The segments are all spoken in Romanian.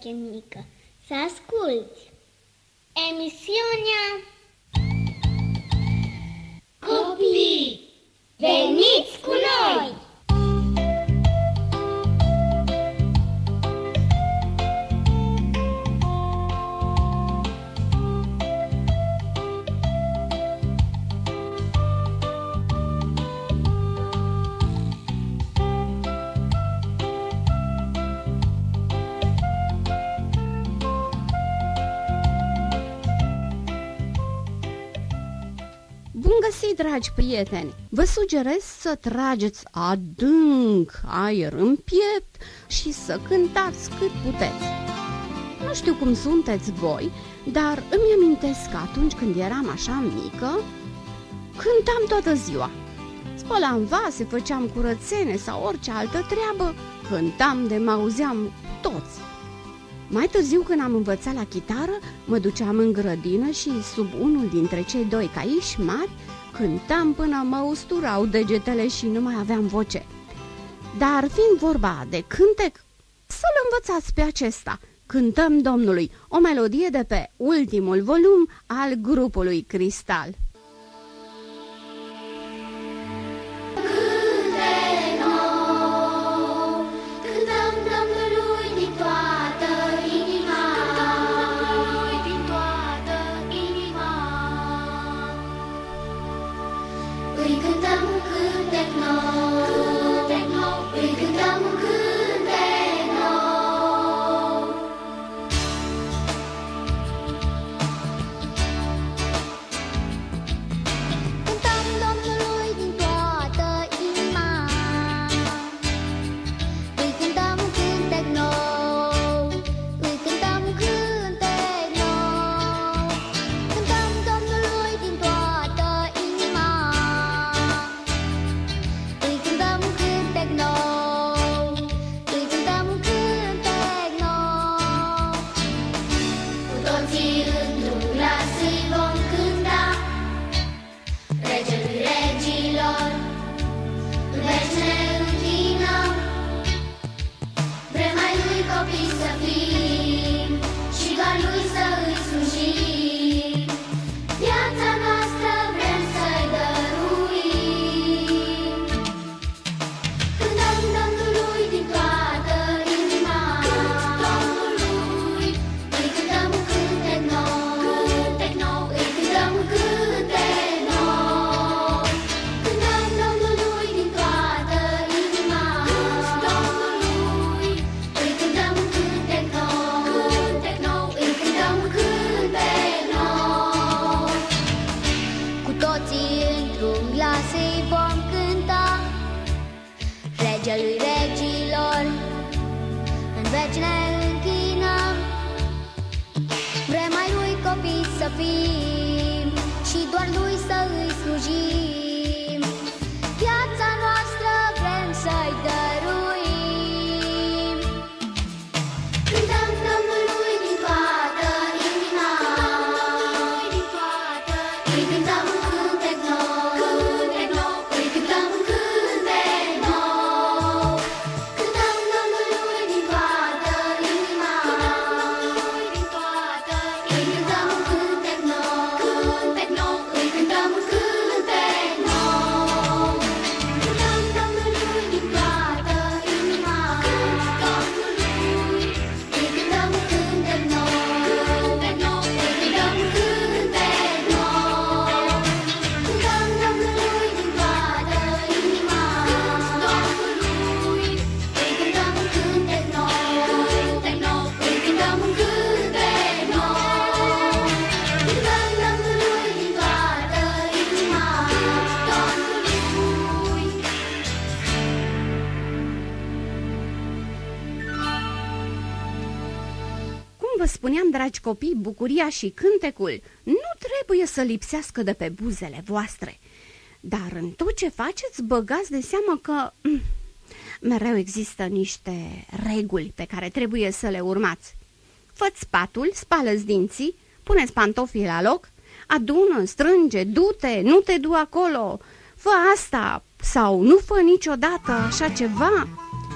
veche mică, să asculți emisiunea Copii, veniți cu noi! Bun găsit, dragi prieteni! Vă sugerez să trageți adânc aer în piept și să cântați cât puteți. Nu știu cum sunteți voi, dar îmi amintesc că atunci când eram așa mică, cântam toată ziua. Spălam vase, făceam curățene sau orice altă treabă, cântam de mă auzeam toți. Mai târziu, când am învățat la chitară, mă duceam în grădină și sub unul dintre cei doi caiși mari cântam până mă usturau degetele și nu mai aveam voce. Dar fiind vorba de cântec, să-l învățați pe acesta. Cântăm Domnului, o melodie de pe ultimul volum al grupului Cristal. Regelui regilor, în veci ne închinăm. Vrem ai lui copii să fim și doar lui să îi slujim. Viața noastră vrem să-i dăruim. Cântăm Domnului din toată inima, îi cântăm un cântec nou, îi cântăm un cântec nou. Cântăm Domnului din toată inima, îi cântăm un cântec nou, îi cântăm un cântec nou. Cântăm Domnului din toată inima, îi cântăm un cântec nou, îi cântăm un cântec nou. Cântăm Domnului din toată inima, îi cântăm un cântec nou, îi cântăm un cântec nou. Cântăm Domnului din toată inima, Cum vă spuneam, dragi copii, bucuria și cântecul nu trebuie să lipsească de pe buzele voastre. Dar în tot ce faceți, băgați de seamă că mereu există niște reguli pe care trebuie să le urmați. Fă-ți patul, spală-ți dinții, pune-ți pantofii la loc, adună, strânge, du-te, nu te du acolo, fă asta sau nu fă niciodată așa ceva.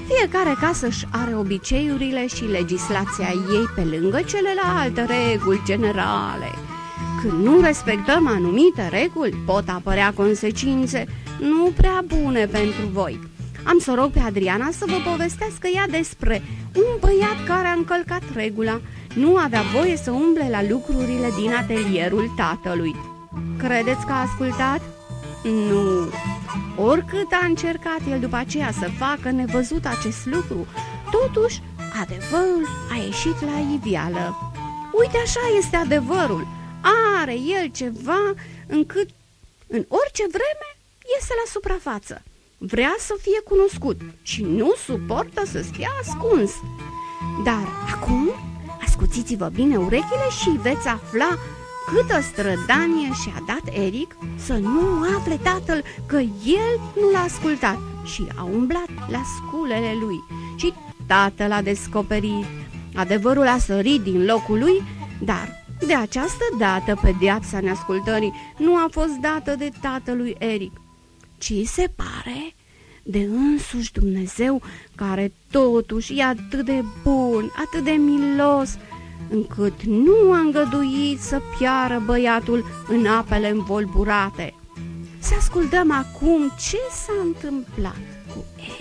Fiecare casă își are obiceiurile și legislația ei pe lângă celelalte reguli generale. Când nu respectăm anumite reguli, pot apărea consecințe nu prea bune pentru voi. Am să rog pe Adriana să vă povestească ea despre un băiat care a încălcat regula. Nu avea voie să umble la lucrurile din atelierul tatălui. Credeți că a ascultat? Nu. Oricât a încercat el după aceea să facă nevăzut acest lucru, totuși adevărul a ieșit la iveală. Uite, așa este adevărul. Are el ceva încât în orice vreme iese la suprafață. Vrea să fie cunoscut și nu suportă să fie ascuns. Dar acum ascuțiți-vă bine urechile și veți afla câtă strădanie și-a dat Eric să nu afle tatăl că el nu l-a ascultat și a umblat la sculele lui. Și tatăl a descoperit. Adevărul a sărit din locul lui, dar de această dată pedeapsa neascultării nu a fost dată de tatălui Eric, ci se pare de însuși Dumnezeu, care totuși e atât de bun, atât de milos, încât nu a îngăduit să piară băiatul în apele învolburate. Să ascultăm acum ce s-a întâmplat cu Eric.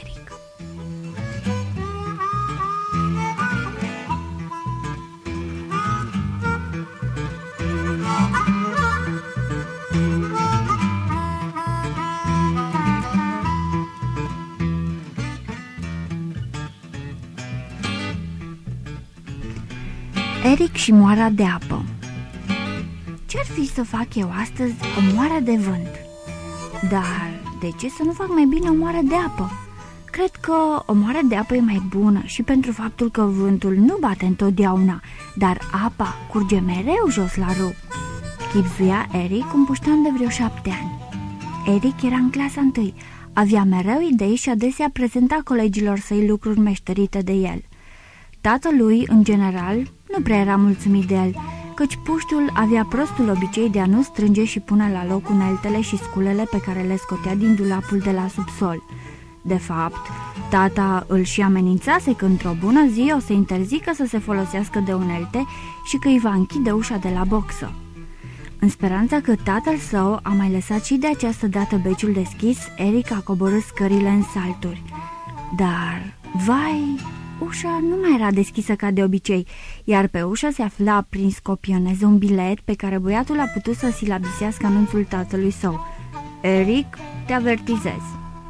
Eric și moara de apă. Ce-ar fi să fac eu astăzi o moară de vânt? Dar de ce să nu fac mai bine o moară de apă? Cred că o moară de apă e mai bună și pentru faptul că vântul nu bate întotdeauna, dar apa curge mereu jos la râu. Chibzuia Eric un puștan de vreo 7 ani. Eric era în clasa 1, avea mereu idei și adesea prezenta colegilor săi lucruri meșterite de el. Tatălui, în general, nu prea era mulțumit de el, căci puștul avea prostul obicei de a nu strânge și pune la loc uneltele și sculele pe care le scotea din dulapul de la subsol. De fapt, tata îl și amenințase că într-o bună zi o să interzică să se folosească de unelte și că îi va închide ușa de la boxă. În speranța că tatăl său a mai lăsat și de această dată beciul deschis, Eric a coborât scările în salturi. Dar, vai, ușa nu mai era deschisă ca de obicei, iar pe ușă se afla prins copionez un bilet pe care băiatul a putut să silabisească anunțul tatălui său. Eric, te avertizez.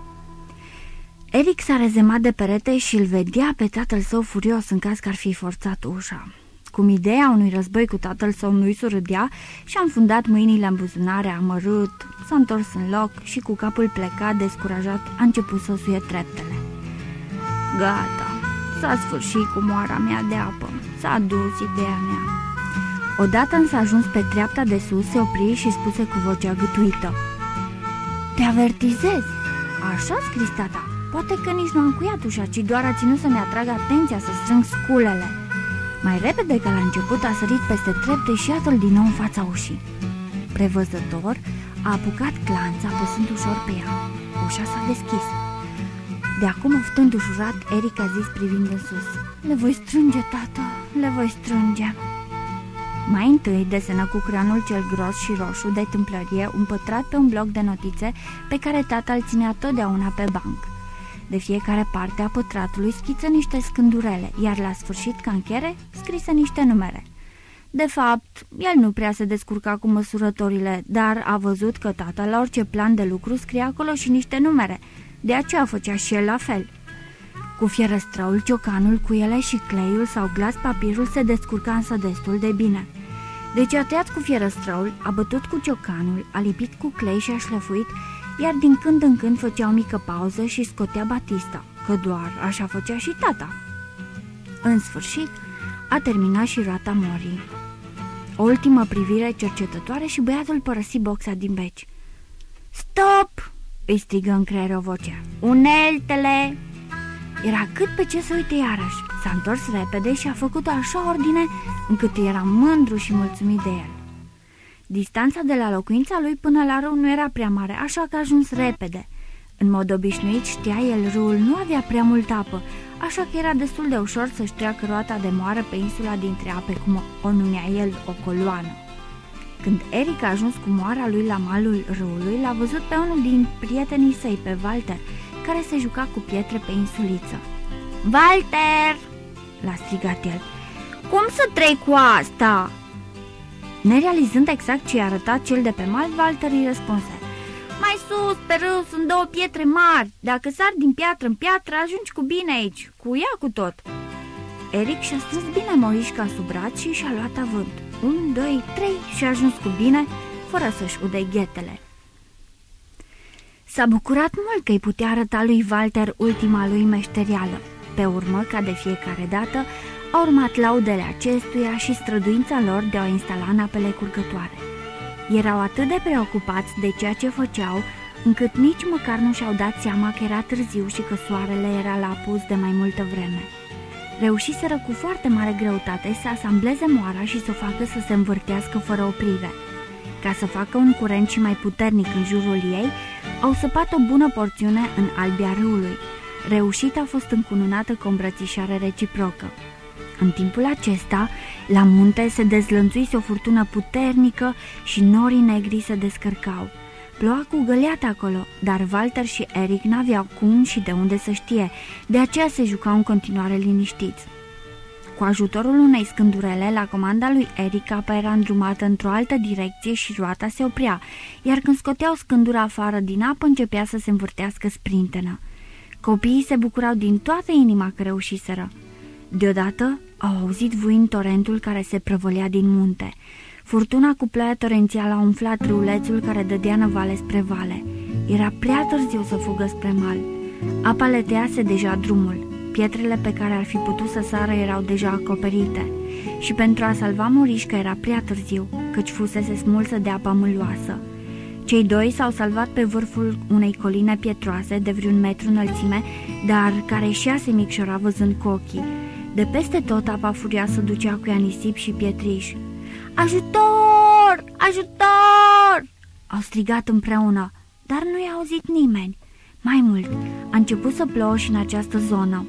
Eric s-a rezemat de perete și îl vedea pe tatăl său furios în caz că ar fi forțat ușa. Cum ideea unui război cu tatăl său nu-i surâdea, și-a înfundat mâinile în buzunare amărât, s-a întors în loc și cu capul plecat, descurajat, a început să suie treptele. Gata, s-a sfârșit cu moara mea de apă, s-a dus ideea mea. Odată însă ajuns pe treapta de sus, se opri și spuse cu vocea gâtuită: te avertizez, așa scris tata, poate că nici nu am încuiat ușa, ci doar a ținut să-mi atragă atenția să strâng sculele. Mai repede ca la început a sărit peste trepte și iată-l din nou în fața ușii. Prevăzător, a apucat clanța, apăsând ușor pe ea. Ușa s-a deschis. De acum, oftând ușurat, Eric a zis privind în sus: le voi strânge, tată, le voi strânge. Mai întâi desenă cu creionul cel gros și roșu de tâmplărie un pătrat pe un bloc de notițe pe care tata îl ținea totdeauna pe banc. De fiecare parte a pătratului schiță niște scândurele, iar la sfârșit, ca încheiere, scrise niște numere. De fapt, el nu prea se descurca cu măsurătorile, dar a văzut că tata la orice plan de lucru scria acolo și niște numere, de aceea făcea și el la fel. Cu fierăstrăul, ciocanul, cuiele și cleiul sau glas papirul se descurca însă destul de bine. Deci a tăiat cu fierăstrăul, a bătut cu ciocanul, a lipit cu clei și a șlefuit, iar din când în când făcea o mică pauză și scotea batista, că doar așa făcea și tata. În sfârșit, a terminat și roata morii. O ultimă privire cercetătoare și băiatul părăsi boxa din beci. Stop! Îi strigă în creier o voce. Uneltele! Era cât pe ce să uite iarăși. S-a întors repede și a făcut așa ordine încât era mândru și mulțumit de el. Distanța de la locuința lui până la râu nu era prea mare, așa că a ajuns repede. În mod obișnuit, știa el, râul nu avea prea multă apă, așa că era destul de ușor să-și treacă roata de moară pe insula dintre ape, cum o numea el, o coloană. Când Eric a ajuns cu moara lui la malul râului, l-a văzut pe unul din prietenii săi, pe Walter, care se juca cu pietre pe insuliță. "Walter!" l-a strigat el. "Cum să trec cu asta?" Nerealizând exact ce i-a arătat cel de pe mal, Walter îi răspunse: "Mai sus, pe râu, sunt două pietre mari. Dacă sar din piatră în piatră, ajungi cu bine aici, cu ea cu tot." Eric și-a strâns bine morișca sub braț și și-a luat avânt. 1, 2, 3 și a ajuns cu bine, fără să-și ude ghetele. S-a bucurat mult că îi putea arăta lui Walter ultima lui meșterială. Pe urmă, ca de fiecare dată, au urmat laudele acestuia și străduința lor de a o instala în apele curgătoare. Erau atât de preocupați de ceea ce făceau, încât nici măcar nu și-au dat seama că era târziu și că soarele era la apus de mai multă vreme. Reușiseră cu foarte mare greutate să asambleze moara și să o facă să se învârtească fără oprire. Ca să facă un curent și mai puternic în jurul ei, au săpat o bună porțiune în albia râului. Reușita a fost încununată cu o îmbrățișare reciprocă. În timpul acesta, la munte se dezlănțuise o furtună puternică și norii negri se descărcau. Ploua cu găleată acolo, dar Walter și Eric n-aveau cum și de unde să știe, de aceea se jucau în continuare liniștiți. Cu ajutorul unei scândurele, la comanda lui Eric, apa era îndrumată într-o altă direcție și roata se oprea, iar când scoteau scândura afară din apă, începea să se învârtească sprintenă. Copiii se bucurau din toată inima că reușiseră. Deodată au auzit vuind torentul care se prăvălea din munte. Furtuna cu ploaia torențială a umflat râulețul care dădea năvale spre vale. Era prea târziu să fugă spre mal. Apa le tăiase deja drumul. Pietrele pe care ar fi putut să sară erau deja acoperite. Și pentru a salva morișca era prea târziu, căci fusese smulsă de apa mâlioasă. Cei doi s-au salvat pe vârful unei coline pietroase de vreun metru înălțime, dar care ieșea se micșora văzând cu ochii. De peste tot apa furioasă ducea cu ea nisip și pietriș. "Ajutor! Ajutor!" au strigat împreună, dar nu i-a auzit nimeni. Mai mult, a început să plouă și în această zonă.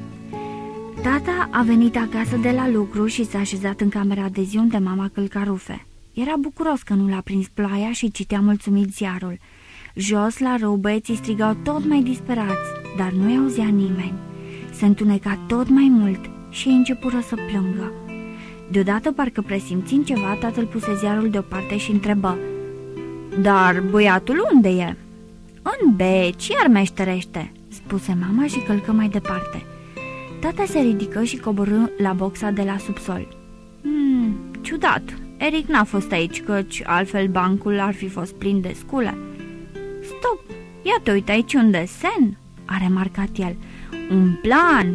Tata a venit acasă de la lucru și s-a așezat în camera de zi unde mama călca rufe. Era bucuros că nu l-a prins ploaia și citea mulțumit ziarul. Jos, la râu, băieții strigau tot mai disperați, dar nu-i auzea nimeni. Se întuneca tot mai mult și ei începură să plângă. Deodată, parcă presimțind ceva, tatăl puse ziarul deoparte și întrebă: "Dar băiatul unde e?" "În beci, iar meșterește," spuse mama și călcă mai departe. Tata se ridică și coborâ la boxa de la subsol. Ciudat, Eric n-a fost aici, căci altfel bancul ar fi fost plin de scule." "Stop, iată, uite aici un desen," a remarcat el. "Un plan,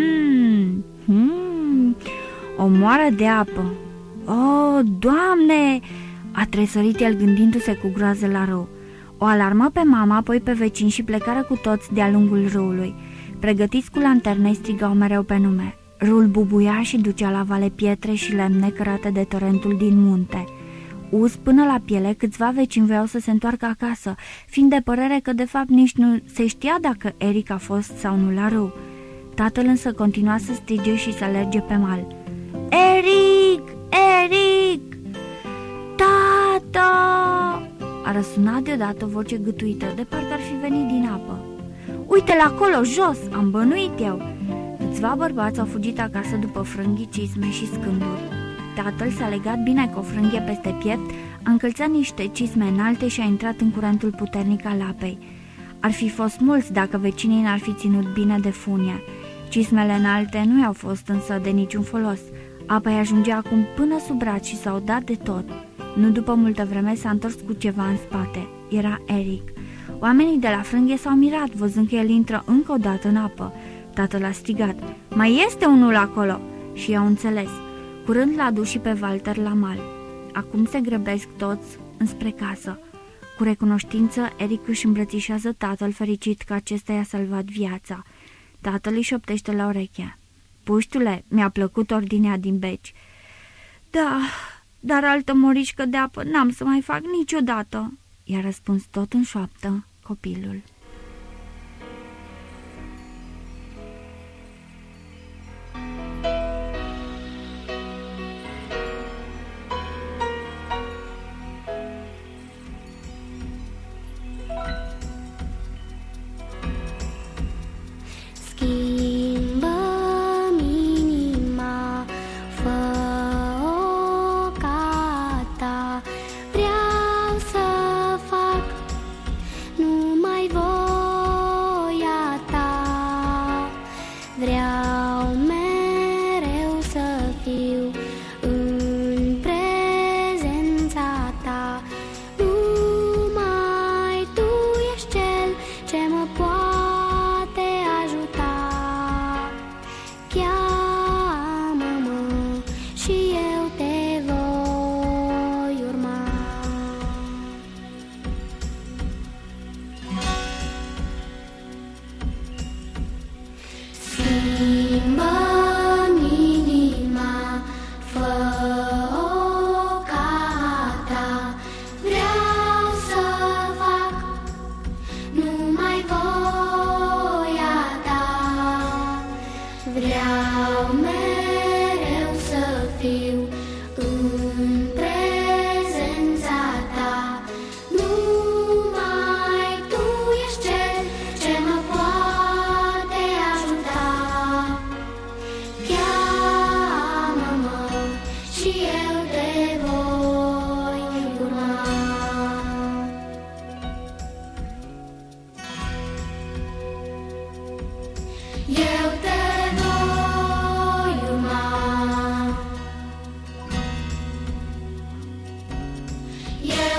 o moară de apă. Oh, Doamne!" a tresărit el gândindu-se cu groază la râu. O alarmă pe mama, apoi pe vecini și plecară cu toți de-a lungul râului. Pregătiți cu lanterne, strigau mereu pe nume. Râul bubuia și ducea la vale pietre și lemne cărate de torentul din munte. Uz până la piele, câțiva vecini voiau să se întoarcă acasă, fiind de părere că de fapt nici nu se știa dacă Eric a fost sau nu la râu. Tatăl însă continua să strige și să alerge pe mal. "Eric! Eric! Tata!" a răsunat deodată o voce gâtuită, de parcă ar fi venit din apă. "Uite-l acolo, jos, am bănuit eu." Câțiva bărbați au fugit acasă după frânghii, cisme și scânduri. Tatăl s-a legat bine cu o frânghie peste piept, a încălțat niște cisme înalte și a intrat în curentul puternic al apei. Ar fi fost mulți dacă vecinii n-ar fi ținut bine de funie. Cismele înalte nu i-au fost însă de niciun folos. Apa îi ajungea acum până sub braț și s-au dat de tot. Nu după multă vreme s-a întors cu ceva în spate. Era Eric. Oamenii de la frânghie s-au mirat văzând că el intră încă o dată în apă. Tatăl a strigat: "Mai este unul acolo!" și i-au înțeles. Curând l-a dus și pe Walter la mal. Acum se grăbesc toți înspre casă. Cu recunoștință, Eric își îmbrățișează tatăl, fericit că acesta i-a salvat viața. Tatăl îi șoptește la ureche: "Puștule, mi-a plăcut ordinea din beci." "Da, dar altă morișcă de apă n-am să mai fac niciodată," i-a răspuns tot în șoaptă copilul.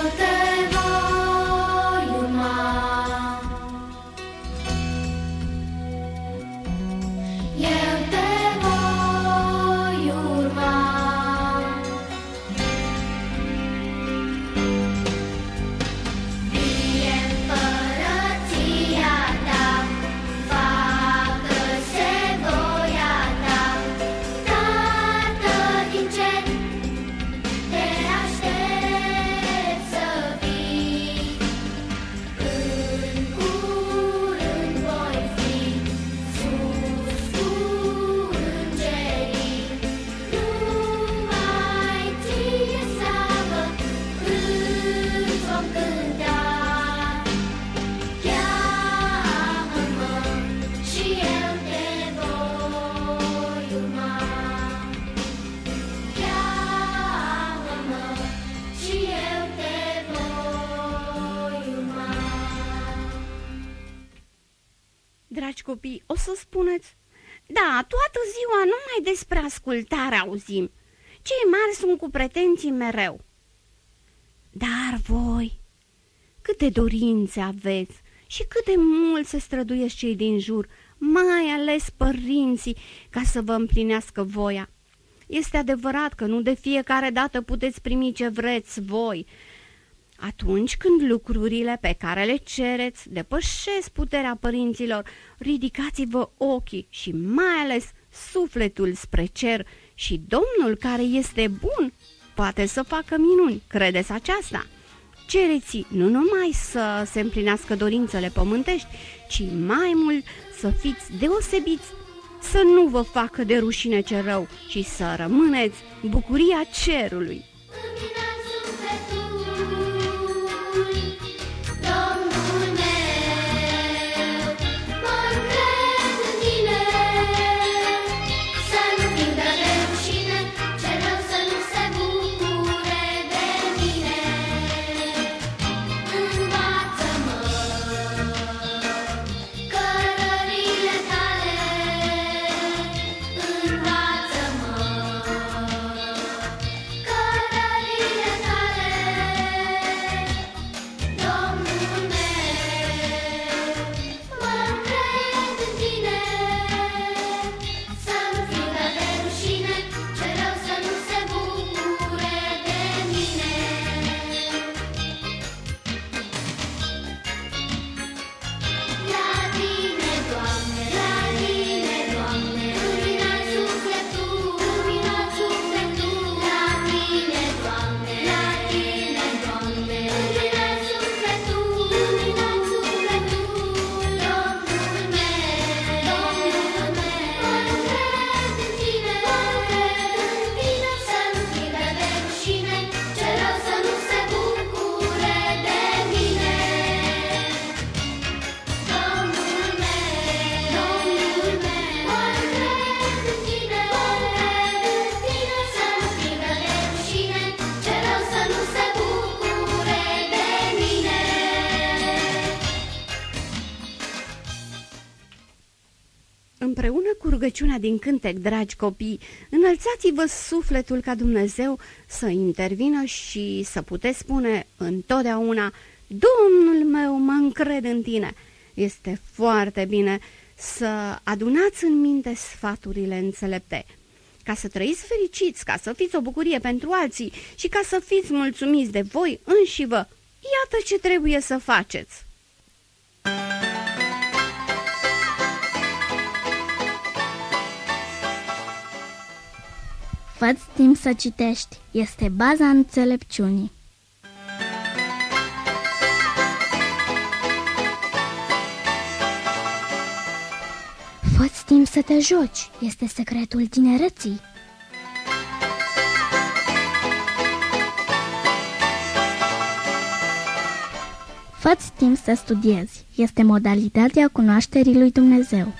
Dragi copii, o să spuneți: da, toată ziua numai despre ascultare auzim. Cei mari sunt cu pretenții mereu. Dar voi, câte dorințe aveți și cât de mult se străduiesc cei din jur, mai ales părinții, ca să vă împlinească voia. Este adevărat că nu de fiecare dată puteți primi ce vreți voi. Atunci când lucrurile pe care le cereți depășesc puterea părinților, ridicați-vă ochii și mai ales sufletul spre cer și Domnul, care este bun, poate să facă minuni. Credeți aceasta? Cereți nu numai să se împlinească dorințele pământești, ci mai mult să fiți deosebiți, să nu vă facă de rușine ce rău și să rămâneți bucuria cerului. Împreună cu rugăciunea din cântec, dragi copii, înălțați-vă sufletul ca Dumnezeu să intervină și să puteți spune întotdeauna: Domnul meu, mă încred în tine. Este foarte bine să adunați în minte sfaturile înțelepte, ca să trăiți fericiți, ca să fiți o bucurie pentru alții și ca să fiți mulțumiți de voi înșivă. Iată ce trebuie să faceți. Fă-ți timp să citești, este baza înțelepciunii. Fă-ți timp să te joci, este secretul tinereții. Fă-ți timp să studiezi, este modalitatea cunoașterii lui Dumnezeu.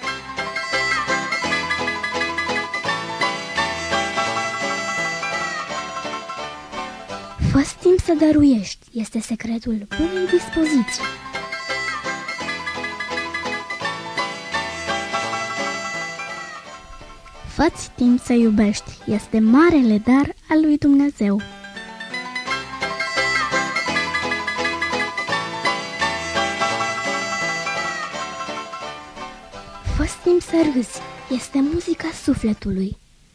Fă-ți timp să dăruiești, este secretul bunei dispoziții. Fă-ți timp să iubești, este marele dar al lui Dumnezeu. să râzi, este muzica sufletului.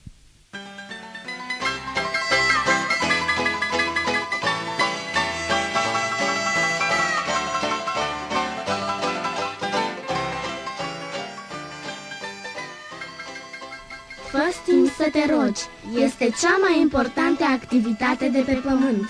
Fă-ți timp să te rogi, este cea mai importantă activitate de pe pământ.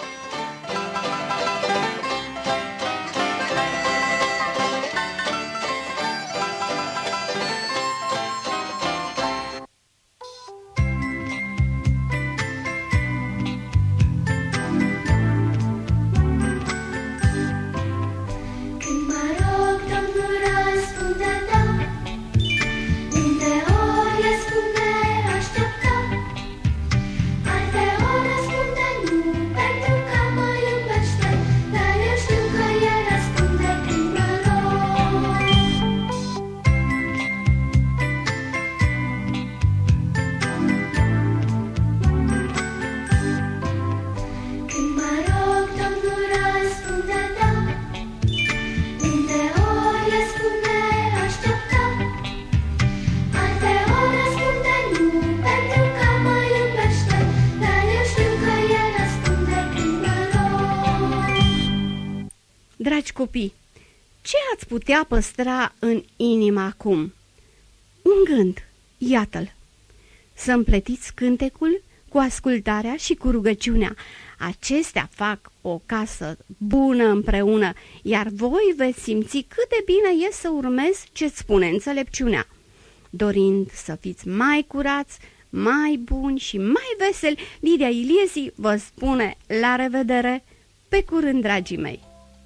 Dragi copii, ce ați putea păstra în inimă acum? Un gând, iată-l. Să împletiți cântecul cu ascultarea și cu rugăciunea. Acestea fac o casă bună împreună, iar voi veți simți cât de bine e să urmezi ce-ți spune înțelepciunea. Dorind să fiți mai curați, mai buni și mai veseli, Lidia Iliesi vă spune la revedere, pe curând, dragii mei!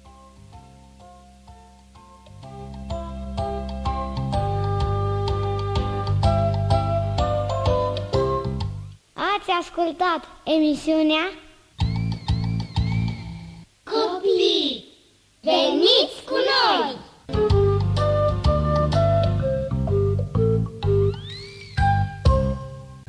Ați ascultat emisiunea Copii, veniți cu noi!